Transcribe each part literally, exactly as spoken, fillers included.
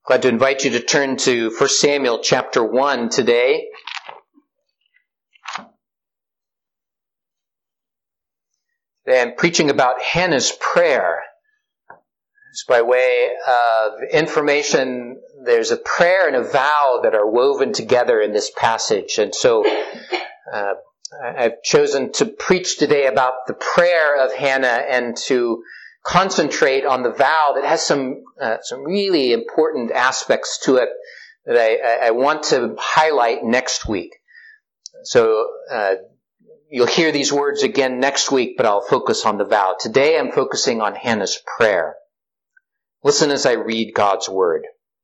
Glad to invite you to turn to First Samuel chapter one today. Today I'm preaching about Hannah's prayer. Just by way of information, there's a prayer and a vow that are woven together in this passage. And so uh, I've chosen to preach today about the prayer of Hannah and to concentrate on the vow that has some uh, some really important aspects to it that I, I want to highlight next week. So uh, you'll hear these words again next week, but I'll focus on the vow. Today I'm focusing on Hannah's prayer. Listen as I read God's word.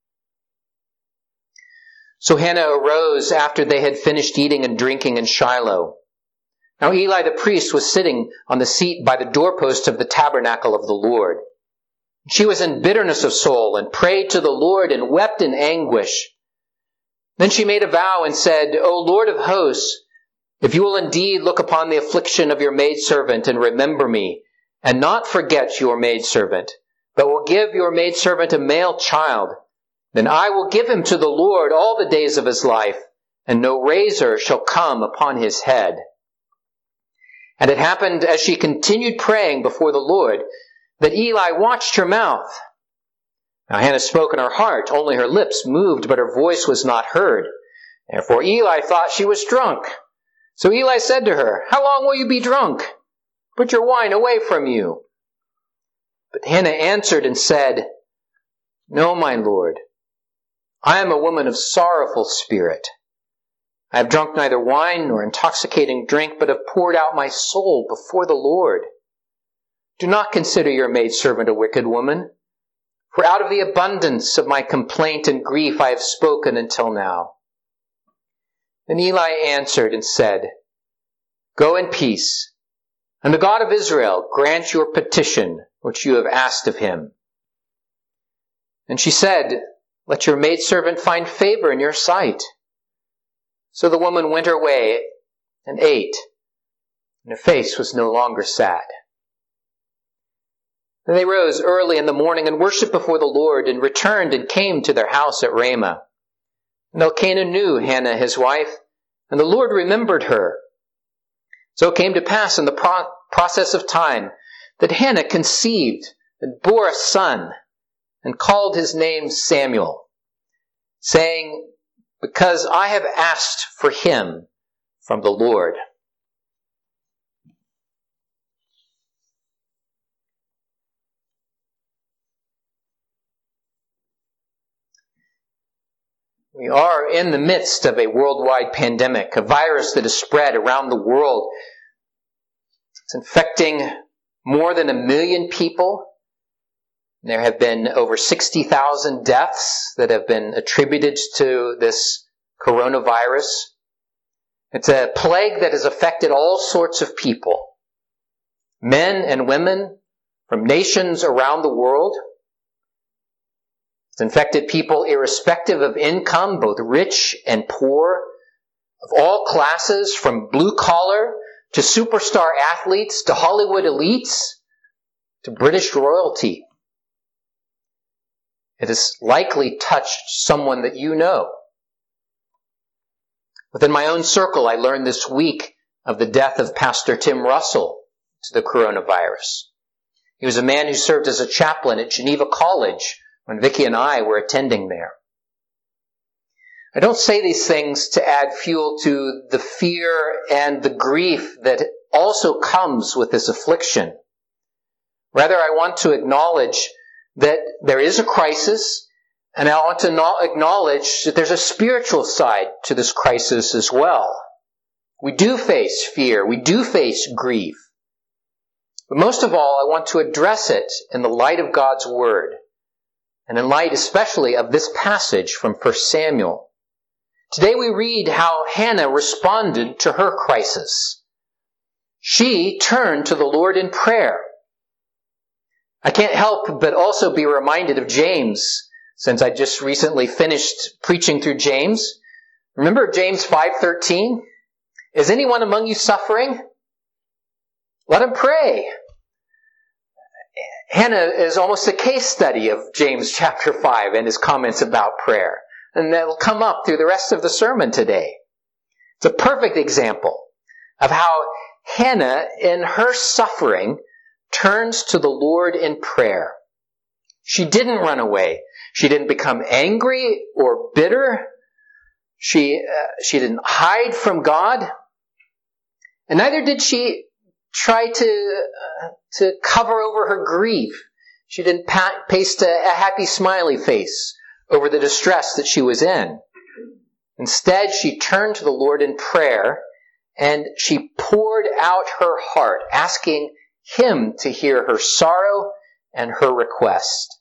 So Hannah arose after they had finished eating and drinking in Shiloh. Now Eli the priest was sitting on the seat by the doorpost of the tabernacle of the Lord. She was in bitterness of soul and prayed to the Lord and wept in anguish. Then she made a vow and said, O Lord of hosts, if you will indeed look upon the affliction of your maidservant and remember me, and not forget your maidservant, but will give your maidservant a male child, then I will give him to the Lord all the days of his life, and no razor shall come upon his head. And it happened as she continued praying before the Lord that Eli watched her mouth. Now Hannah spoke in her heart, only her lips moved, but her voice was not heard. Therefore Eli thought she was drunk. So Eli said to her, How long will you be drunk? Put your wine away from you. But Hannah answered and said, No, my Lord, I am a woman of sorrowful spirit. I have drunk neither wine nor intoxicating drink, but have poured out my soul before the Lord. Do not consider your maidservant a wicked woman, for out of the abundance of my complaint and grief I have spoken until now. Then Eli answered and said, Go in peace, and the God of Israel grant your petition which you have asked of him. And she said, Let your maidservant find favor in your sight. So the woman went her way and ate, and her face was no longer sad. Then they rose early in the morning and worshipped before the Lord, and returned and came to their house at Ramah. And Elkanah knew Hannah his wife, and the Lord remembered her. So it came to pass in the pro- process of time that Hannah conceived and bore a son, and called his name Samuel, saying, Because I have asked for him from the Lord. We are in the midst of a worldwide pandemic, a virus that has spread around the world. It's infecting more than a million people. There have been over sixty thousand deaths that have been attributed to this coronavirus. It's a plague that has affected all sorts of people, men and women from nations around the world. It's infected people irrespective of income, both rich and poor, of all classes, from blue-collar to superstar athletes to Hollywood elites to British royalty. It has likely touched someone that you know. Within my own circle, I learned this week of the death of Pastor Tim Russell to the coronavirus. He was a man who served as a chaplain at Geneva College when Vicki and I were attending there. I don't say these things to add fuel to the fear and the grief that also comes with this affliction. Rather, I want to acknowledge that there is a crisis, and I want to acknowledge that there's a spiritual side to this crisis as well. We do face fear. We do face grief. But most of all, I want to address it in the light of God's Word, and in light especially of this passage from First Samuel. Today we read how Hannah responded to her crisis. She turned to the Lord in prayer. I can't help but also be reminded of James, since I just recently finished preaching through James. Remember James five thirteen? Is anyone among you suffering? Let him pray. Hannah is almost a case study of James chapter five and his comments about prayer. And that will come up through the rest of the sermon today. It's a perfect example of how Hannah, in her suffering, turns to the Lord in prayer. She didn't run away. She didn't become angry or bitter. She, uh, she didn't hide from God. And neither did she try to, uh, to cover over her grief. She didn't pa- paste a, a happy smiley face over the distress that she was in. Instead, she turned to the Lord in prayer and she poured out her heart, asking Him to hear her sorrow and her request.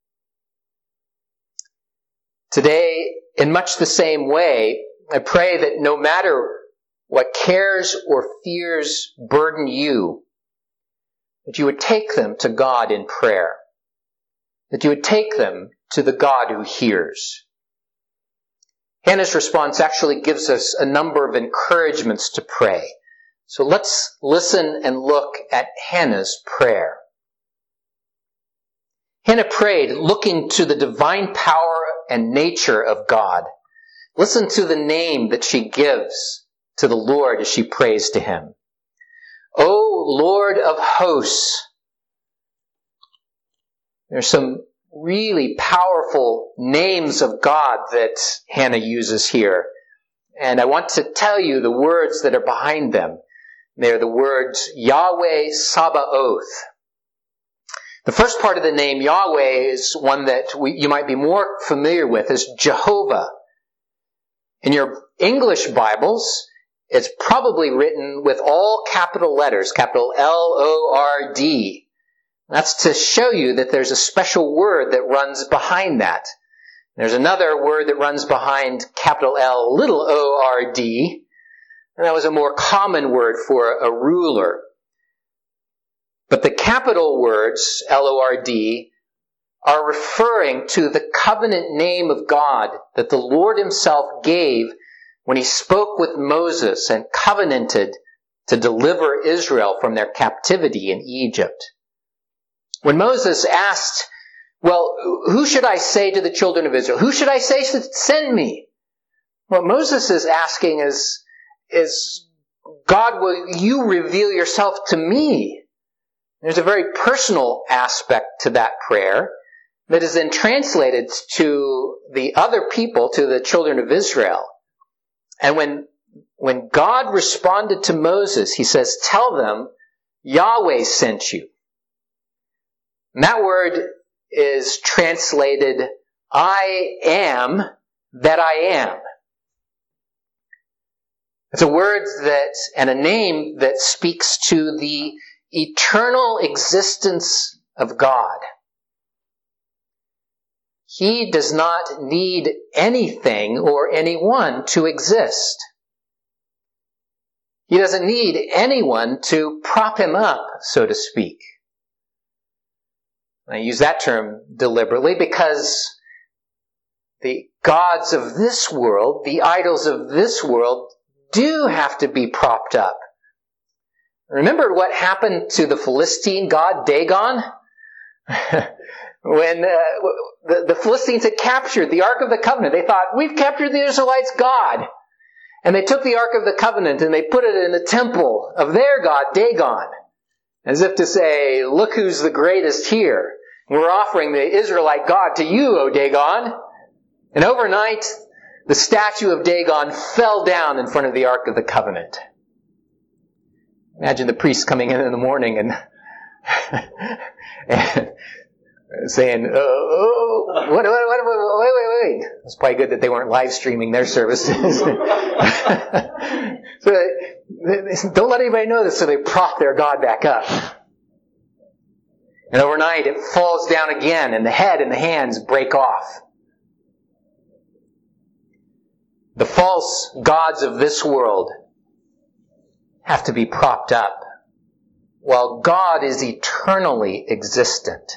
Today, in much the same way, I pray that no matter what cares or fears burden you, that you would take them to God in prayer, that you would take them to the God who hears. Hannah's response actually gives us a number of encouragements to pray. So let's listen and look at Hannah's prayer. Hannah prayed looking to the divine power and nature of God. Listen to the name that she gives to the Lord as she prays to Him. O Lord of hosts. There's some really powerful names of God that Hannah uses here. And I want to tell you the words that are behind them. They're the words Yahweh Sabaoth. The first part of the name Yahweh is one that we, you might be more familiar with as Jehovah. In your English Bibles, it's probably written with all capital letters, capital L O R D. That's to show you that there's a special word that runs behind that. There's another word that runs behind capital L, little o R D, and that was a more common word for a ruler. But the capital words, L O R D, are referring to the covenant name of God that the Lord Himself gave when He spoke with Moses and covenanted to deliver Israel from their captivity in Egypt. When Moses asked, well, who should I say to the children of Israel? Who should I say to send me? What Moses is asking is, is God, will you reveal yourself to me? There's a very personal aspect to that prayer that is then translated to the other people, to the children of Israel. And when, when God responded to Moses, He says, tell them, Yahweh sent you. And that word is translated, I am that I am. It's a word that, and a name that speaks to the eternal existence of God. He does not need anything or anyone to exist. He doesn't need anyone to prop Him up, so to speak. I use that term deliberately because the gods of this world, the idols of this world, do have to be propped up. Remember what happened to the Philistine god Dagon? When uh, the, the Philistines had captured the Ark of the Covenant, they thought, we've captured the Israelites' God. And they took the Ark of the Covenant and they put it in the temple of their god, Dagon. As if to say, look who's the greatest here. We're offering the Israelite God to you, O Dagon. And overnight, the statue of Dagon fell down in front of the Ark of the Covenant. Imagine the priest coming in in the morning and, and saying, oh, oh what, what, what, wait, wait, wait. It's probably good that they weren't live streaming their services. So, don't let anybody know this, so they prop their God back up. And overnight it falls down again and the head and the hands break off. The false gods of this world have to be propped up, while God is eternally existent.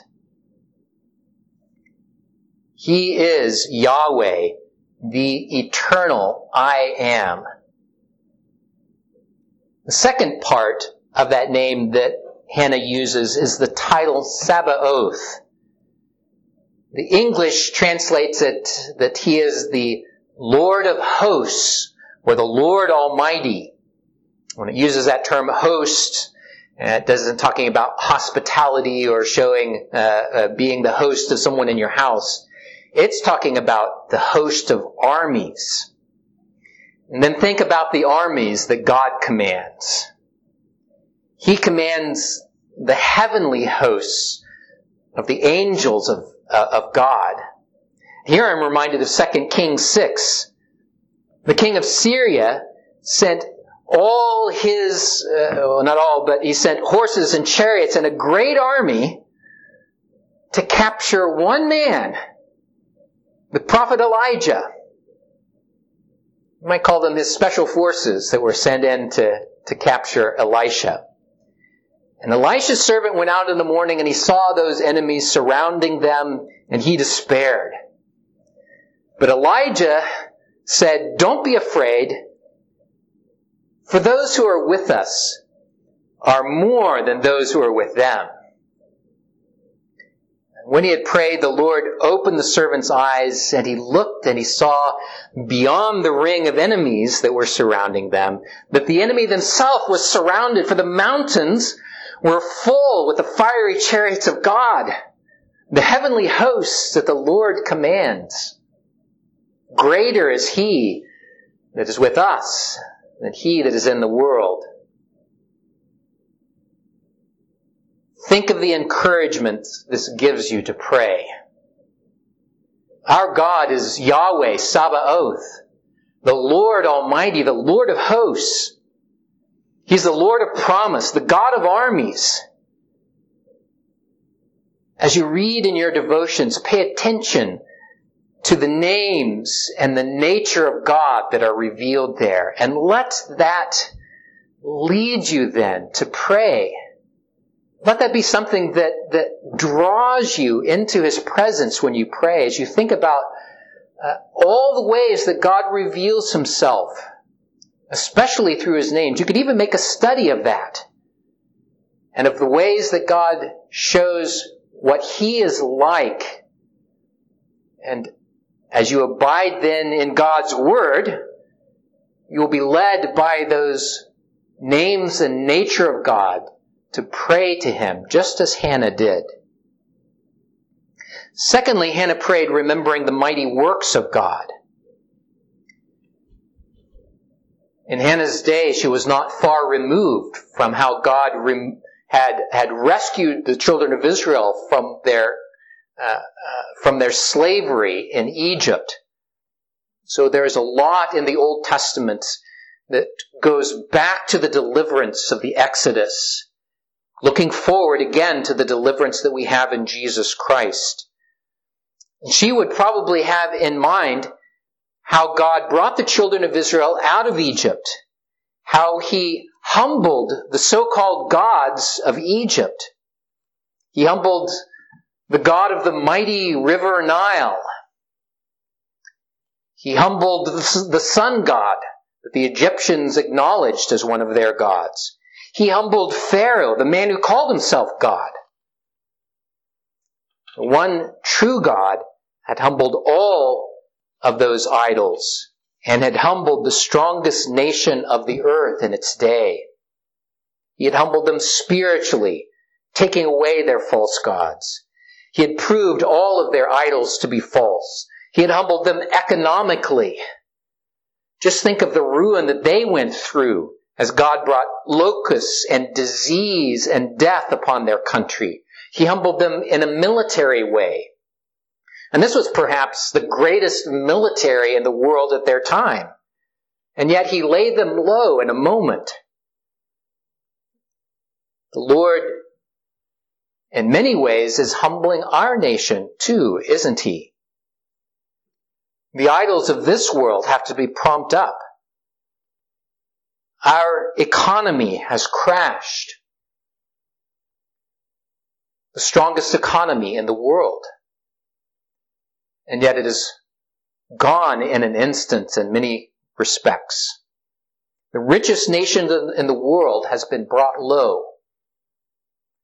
He is Yahweh, the eternal I am. The second part of that name that Hannah uses is the title Sabaoth. The English translates it that he is the Lord of hosts, or the Lord Almighty. When it uses that term host, it doesn't talking about hospitality or showing uh, uh, being the host of someone in your house. It's talking about the host of armies. And then think about the armies that God commands. He commands the heavenly hosts of the angels of, uh, of God. Here I'm reminded of Second Kings six. The king of Syria sent all his, uh, well, not all, but he sent horses and chariots and a great army to capture one man, the prophet Elijah. You might call them his special forces that were sent in to, to capture Elisha. And Elisha's servant went out in the morning and he saw those enemies surrounding them and he despaired. But Elijah said, "Don't be afraid, for those who are with us are more than those who are with them." When he had prayed, the Lord opened the servant's eyes, and he looked and he saw beyond the ring of enemies that were surrounding them, that the enemy themselves was surrounded, for the mountains were full with the fiery chariots of God, the heavenly hosts that the Lord commands. Greater is he that is with us than he that is in the world. Think of the encouragement this gives you to pray. Our God is Yahweh Sabaoth, the Lord Almighty, the Lord of hosts. He's the Lord of promise, the God of armies. As you read in your devotions, pay attention to the names and the nature of God that are revealed there. And let that lead you then to pray. Let that be something that, that draws you into His presence when you pray, as you think about uh, all the ways that God reveals Himself, especially through His names. You could even make a study of that, and of the ways that God shows what He is like. And as you abide then in God's Word, you will be led by those names and nature of God to pray to Him, just as Hannah did. Secondly, Hannah prayed remembering the mighty works of God. In Hannah's day, she was not far removed from how God rem- had, had rescued the children of Israel from their, uh, uh, from their slavery in Egypt. So there's a lot in the Old Testament that goes back to the deliverance of the Exodus, looking forward again to the deliverance that we have in Jesus Christ. And she would probably have in mind how God brought the children of Israel out of Egypt, how He humbled the so-called gods of Egypt. He humbled the God of the mighty river Nile. He humbled the sun god that the Egyptians acknowledged as one of their gods. He humbled Pharaoh, the man who called himself God. The one true God had humbled all of those idols and had humbled the strongest nation of the earth in its day. He had humbled them spiritually, taking away their false gods. He had proved all of their idols to be false. He had humbled them economically. Just think of the ruin that they went through as God brought locusts and disease and death upon their country. He humbled them in a military way. And this was perhaps the greatest military in the world at their time. And yet He laid them low in a moment. The Lord, in many ways, is humbling our nation too, isn't He? The idols of this world have to be propped up. Our economy has crashed. The strongest economy in the world. And yet it is gone in an instant in many respects. The richest nation in the world has been brought low.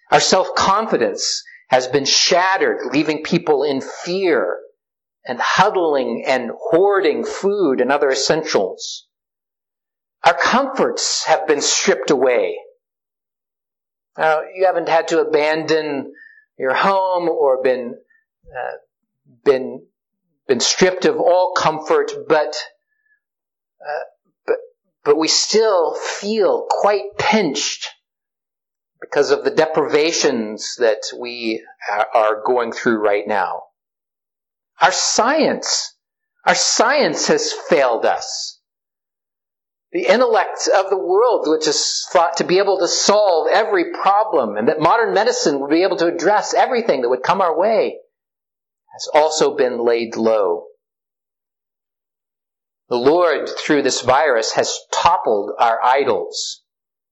Our self-confidence has been shattered, leaving people in fear and huddling and hoarding food and other essentials. Our comforts have been stripped away. Now, you haven't had to abandon your home or been uh, been been stripped of all comfort, but uh, but but we still feel quite pinched because of the deprivations that we are going through right now. Our science, our science has failed us. The intellect of the world, which is thought to be able to solve every problem, and that modern medicine would be able to address everything that would come our way, has also been laid low. The Lord, through this virus, has toppled our idols.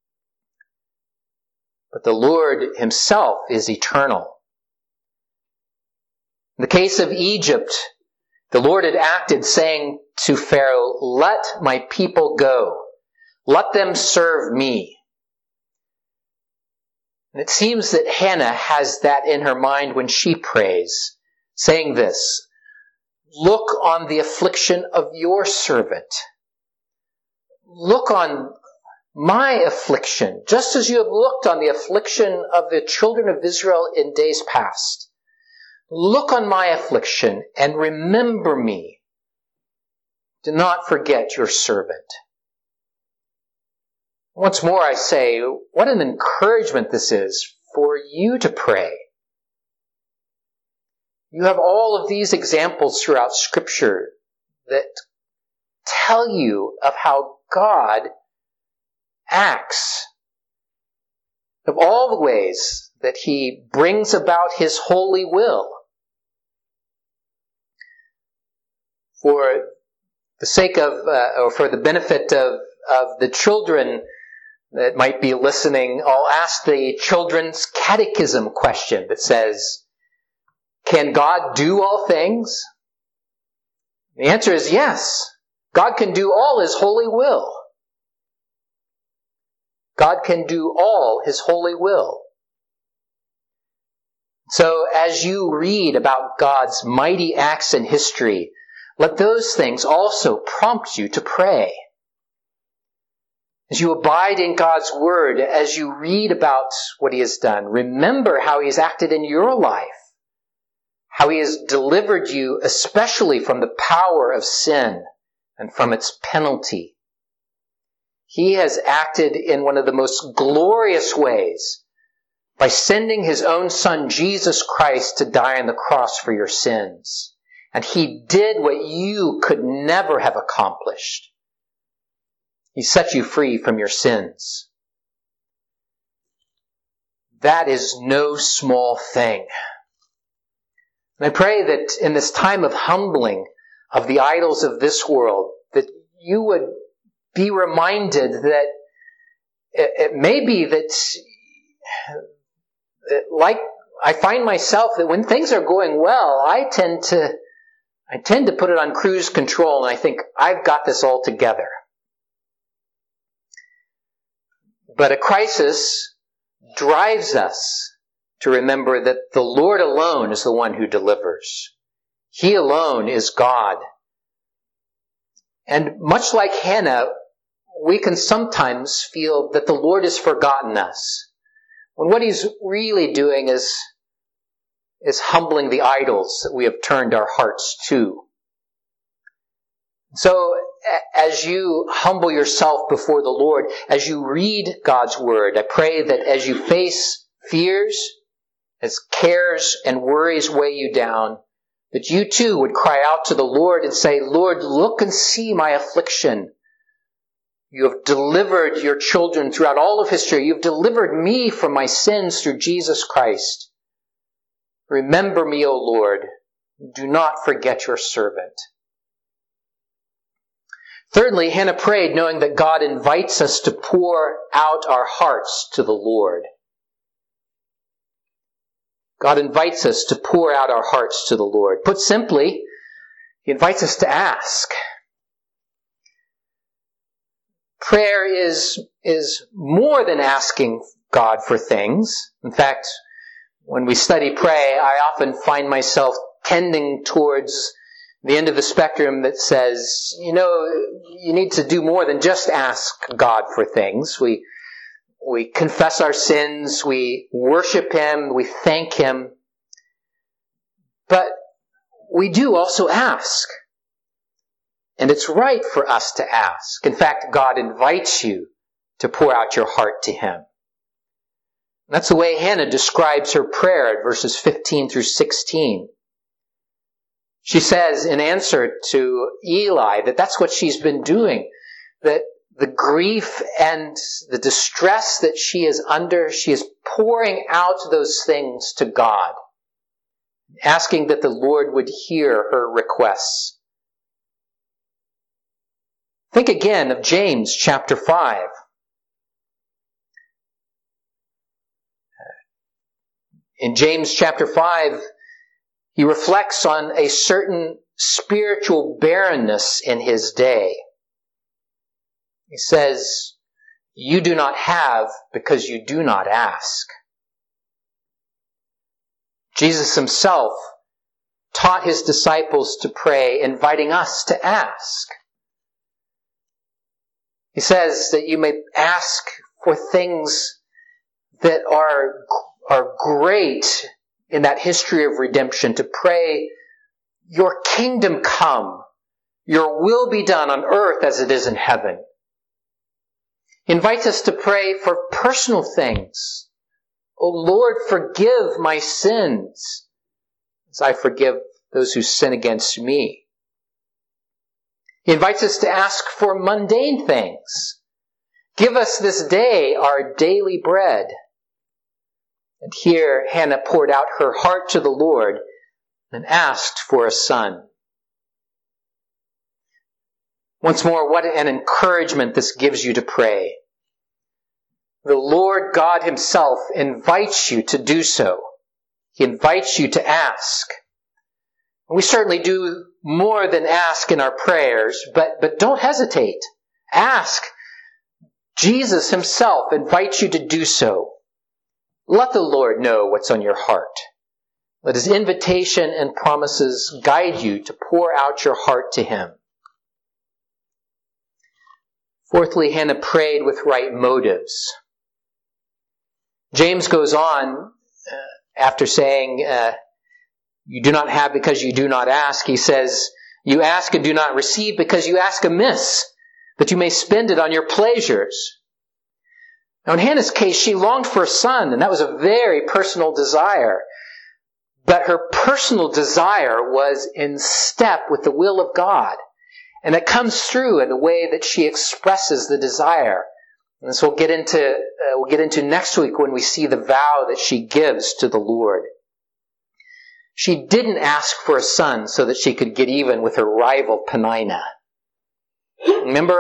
But the Lord himself is eternal. In the case of Egypt, the Lord had acted saying to Pharaoh, "Let my people go. Let them serve me." And it seems that Hannah has that in her mind when she prays, saying this, "Look on the affliction of your servant. Look on my affliction, just as you have looked on the affliction of the children of Israel in days past. Look on my affliction and remember me. Do not forget your servant." Once more I say, what an encouragement this is for you to pray. You have all of these examples throughout Scripture that tell you of how God acts, of all the ways that He brings about His holy will. For the sake of, uh, or for the benefit of, of the children that might be listening, I'll ask the children's catechism question that says, can God do all things? The answer is yes. God can do all His holy will. God can do all His holy will. So as you read about God's mighty acts in history, let those things also prompt you to pray. As you abide in God's Word, as you read about what He has done, remember how He has acted in your life, how He has delivered you especially from the power of sin and from its penalty. He has acted in one of the most glorious ways by sending His own Son, Jesus Christ, to die on the cross for your sins. And He did what you could never have accomplished. He set you free from your sins. That is no small thing. And I pray that in this time of humbling of the idols of this world, that you would be reminded that it, it may be that, that, like I find myself that when things are going well, I tend to I tend to put it on cruise control, and I think I've got this all together. But a crisis drives us to remember that the Lord alone is the one who delivers. He alone is God. And much like Hannah, we can sometimes feel that the Lord has forgotten us, when what He's really doing is, is humbling the idols that we have turned our hearts to. So, as you humble yourself before the Lord, as you read God's Word, I pray that as you face fears, as cares and worries weigh you down, that you too would cry out to the Lord and say, "Lord, look and see my affliction. You have delivered your children throughout all of history. You've delivered me from my sins through Jesus Christ. Remember me, O Lord. Do not forget your servant." Thirdly, Hannah prayed knowing that God invites us to pour out our hearts to the Lord. God invites us to pour out our hearts to the Lord. Put simply, He invites us to ask. Prayer is, is more than asking God for things. In fact, when we study pray, I often find myself tending towards the end of the spectrum that says, you know, you need to do more than just ask God for things. We we confess our sins, we worship Him, we thank Him. But we do also ask. And it's right for us to ask. In fact, God invites you to pour out your heart to Him. That's the way Hannah describes her prayer at verses fifteen through sixteen. She says in answer to Eli that that's what she's been doing, that the grief and the distress that she is under, she is pouring out those things to God, asking that the Lord would hear her requests. Think again of James chapter five. In James chapter five, he reflects on a certain spiritual barrenness in his day. He says, "You do not have because you do not ask." Jesus himself taught his disciples to pray, inviting us to ask. He says that you may ask for things that are, are great in that history of redemption, to pray, "Your kingdom come, your will be done on earth as it is in heaven." He invites us to pray for personal things. "O Lord, forgive my sins as I forgive those who sin against me." He invites us to ask for mundane things. "Give us this day our daily bread." And here Hannah poured out her heart to the Lord and asked for a son. Once more, what an encouragement this gives you to pray. The Lord God himself invites you to do so. He invites you to ask. We certainly do more than ask in our prayers, but, but don't hesitate. Ask. Jesus himself invites you to do so. Let the Lord know what's on your heart. Let his invitation and promises guide you to pour out your heart to him. Fourthly, Hannah prayed with right motives. James goes on uh, after saying, uh, you do not have because you do not ask. He says, you ask and do not receive because you ask amiss, that you may spend it on your pleasures. Now in Hannah's case, she longed for a son, and that was a very personal desire. But her personal desire was in step with the will of God. And it comes through in the way that she expresses the desire. And this we'll get into, uh, we'll get into next week when we see the vow that she gives to the Lord. She didn't ask for a son so that she could get even with her rival Peninnah. Remember,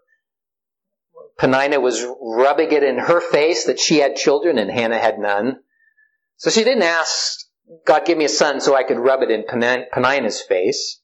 Peninnah was rubbing it in her face that she had children and Hannah had none. So she didn't ask, God, give me a son so I could rub it in Peninnah's face.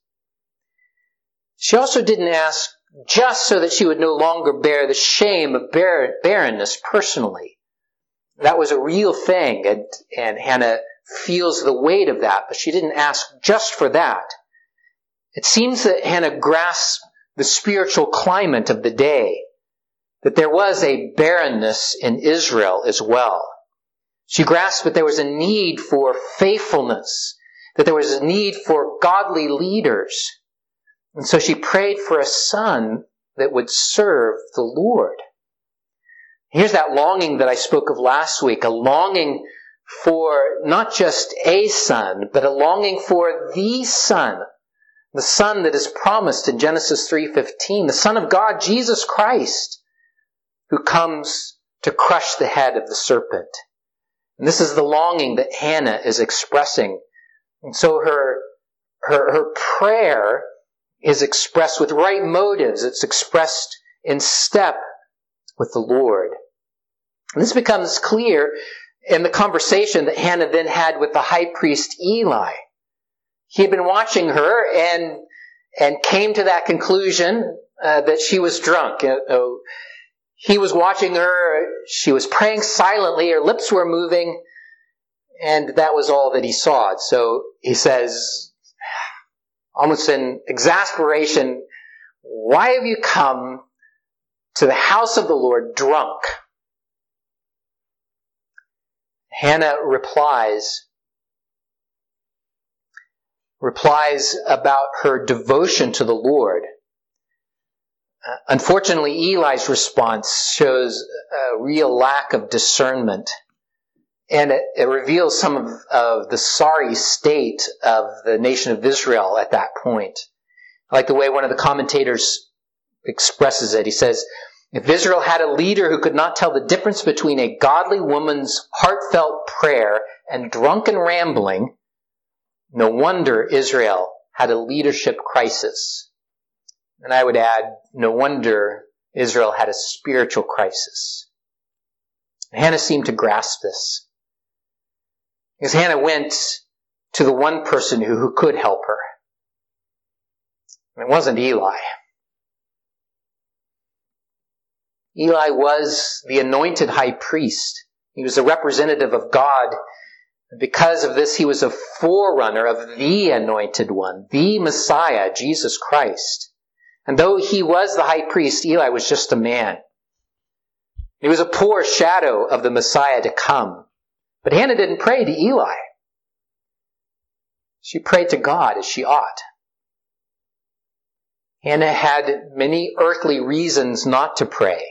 She also didn't ask just so that she would no longer bear the shame of bar- barrenness personally. That was a real thing, and, and Hannah feels the weight of that, but she didn't ask just for that. It seems that Hannah grasped the spiritual climate of the day, that there was a barrenness in Israel as well. She grasped that there was a need for faithfulness, that there was a need for godly leaders. And so she prayed for a son that would serve the Lord. Here's that longing that I spoke of last week, a longing for not just a son, but a longing for the Son, the Son that is promised in Genesis three fifteen, the Son of God, Jesus Christ, who comes to crush the head of the serpent. And this is the longing that Hannah is expressing. And so her, her, her prayer is expressed with right motives. It's expressed in step with the Lord. And this becomes clear in the conversation that Hannah then had with the high priest Eli. He had been watching her and, and came to that conclusion uh, that she was drunk. Uh, He was watching her. She was praying silently. Her lips were moving. And that was all that he saw. So he says, almost in exasperation, "Why have you come to the house of the Lord drunk?" Hannah replies, replies about her devotion to the Lord. Uh, unfortunately, Eli's response shows a real lack of discernment. And it, it reveals some of, of the sorry state of the nation of Israel at that point. I like the way one of the commentators expresses it. He says, "If Israel had a leader who could not tell the difference between a godly woman's heartfelt prayer and drunken rambling, no wonder Israel had a leadership crisis." And I would add, no wonder Israel had a spiritual crisis. Hannah seemed to grasp this. Because Hannah went to the one person who, who could help her. And it wasn't Eli. Eli was the anointed high priest. He was a representative of God. Because of this, he was a forerunner of the anointed one, the Messiah, Jesus Christ. And though he was the high priest, Eli was just a man. He was a poor shadow of the Messiah to come. But Hannah didn't pray to Eli. She prayed to God as she ought. Hannah had many earthly reasons not to pray.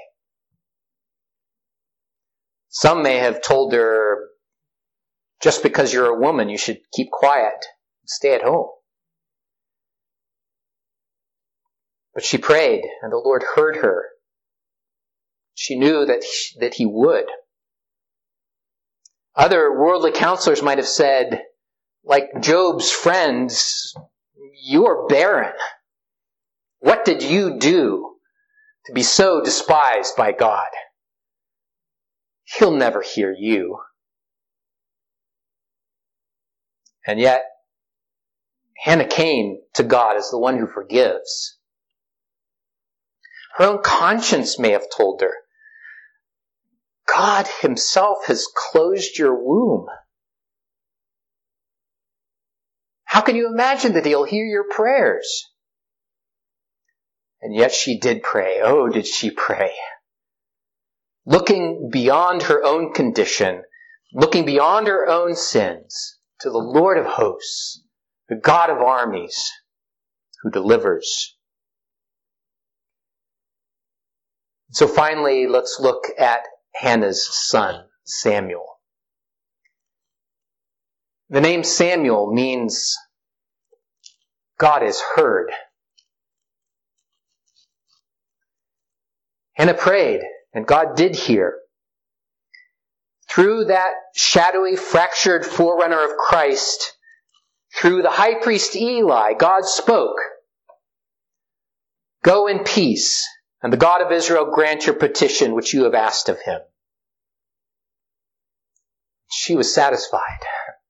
Some may have told her, just because you're a woman, you should keep quiet and stay at home. But she prayed, and the Lord heard her. She knew that he, that he would. Other worldly counselors might have said, like Job's friends, "You're barren. What did you do to be so despised by God? He'll never hear you." And yet, Hannah came to God as the one who forgives. Her own conscience may have told her, God himself has closed your womb. How can you imagine that he'll hear your prayers? And yet she did pray. Oh, did she pray? Looking beyond her own condition, looking beyond her own sins, to the Lord of hosts, the God of armies, who delivers. So finally, let's look at Hannah's son, Samuel. The name Samuel means God is heard. Hannah prayed, and God did hear. Through that shadowy, fractured forerunner of Christ, through the high priest Eli, God spoke, "Go in peace, and the God of Israel grant your petition which you have asked of him." She was satisfied.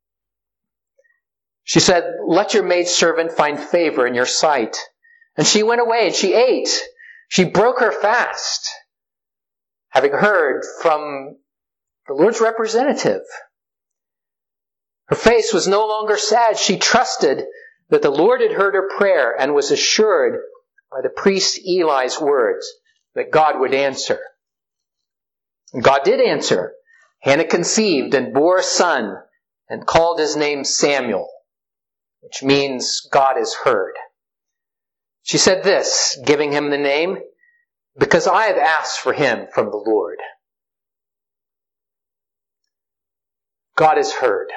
She said, "Let your maidservant find favor in your sight." And she went away and she ate. She broke her fast, having heard from the Lord's representative. Her face was no longer sad. She trusted that the Lord had heard her prayer and was assured by the priest Eli's words that God would answer. And God did answer. Hannah conceived and bore a son and called his name Samuel, which means God is heard. She said this, giving him the name, "Because I have asked for him from the Lord." God is heard.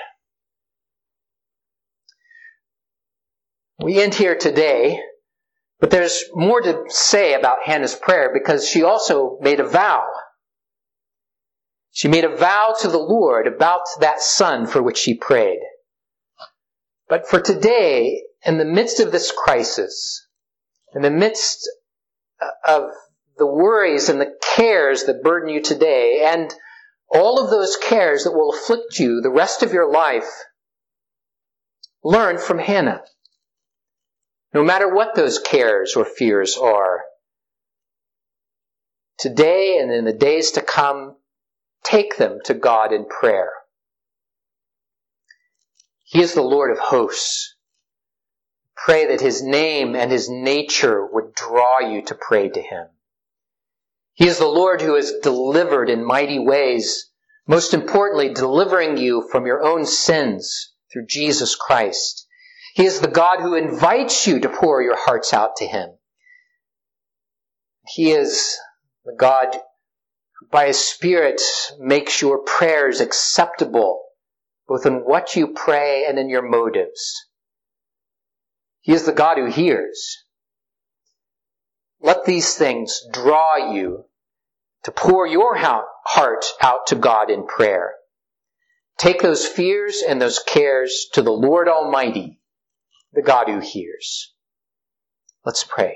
We end here today, but there's more to say about Hannah's prayer because she also made a vow. She made a vow to the Lord about that son for which she prayed. But for today, in the midst of this crisis, in the midst of the worries and the cares that burden you today, and all of those cares that will afflict you the rest of your life, learn from Hannah. No matter what those cares or fears are, today and in the days to come, take them to God in prayer. He is the Lord of hosts. Pray that his name and his nature would draw you to pray to him. He is the Lord who has delivered in mighty ways, most importantly, delivering you from your own sins through Jesus Christ. He is the God who invites you to pour your hearts out to him. He is the God who by his Spirit makes your prayers acceptable, both in what you pray and in your motives. He is the God who hears. Let these things draw you to pour your heart out to God in prayer. Take those fears and those cares to the Lord Almighty, the God who hears. Let's pray.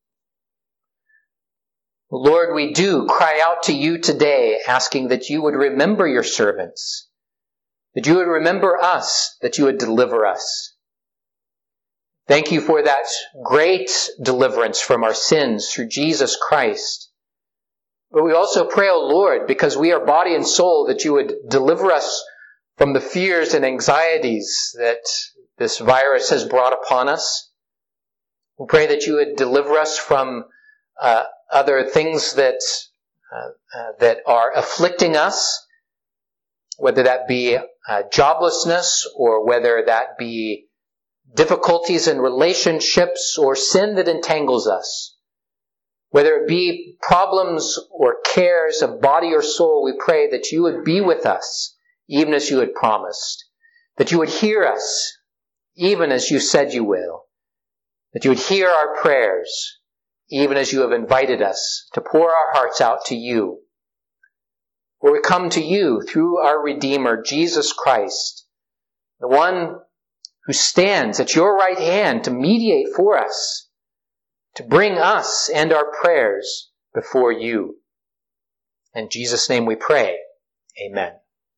Lord, we do cry out to you today, asking that you would remember your servants, that you would remember us, that you would deliver us. Thank you for that great deliverance from our sins through Jesus Christ. But we also pray, O Lord, because we are body and soul, that you would deliver us from the fears and anxieties that this virus has brought upon us. We pray that you would deliver us from uh, other things that uh, uh, that are afflicting us, whether that be uh, joblessness or whether that be difficulties in relationships or sin that entangles us. Whether it be problems or cares of body or soul, we pray that you would be with us, even as you had promised. That you would hear us, even as you said you will. That you would hear our prayers, even as you have invited us to pour our hearts out to you. For we come to you through our Redeemer, Jesus Christ, the one who stands at your right hand to mediate for us, to bring us and our prayers before you. In Jesus' name we pray. Amen.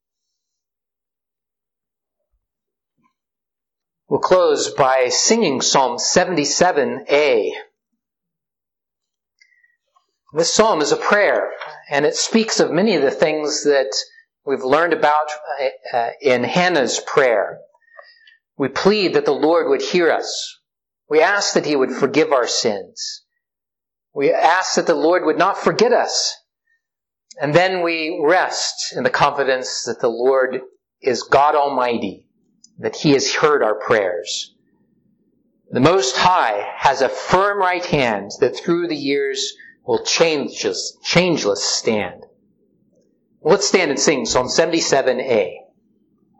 We'll close by singing Psalm seventy-seven A. This psalm is a prayer, and it speaks of many of the things that we've learned about in Hannah's prayer. We plead that the Lord would hear us. We ask that he would forgive our sins. We ask that the Lord would not forget us. And then we rest in the confidence that the Lord is God Almighty, that he has heard our prayers. The Most High has a firm right hand that through the years will changeless, changeless stand. Let's stand and sing Psalm seventy-seven A.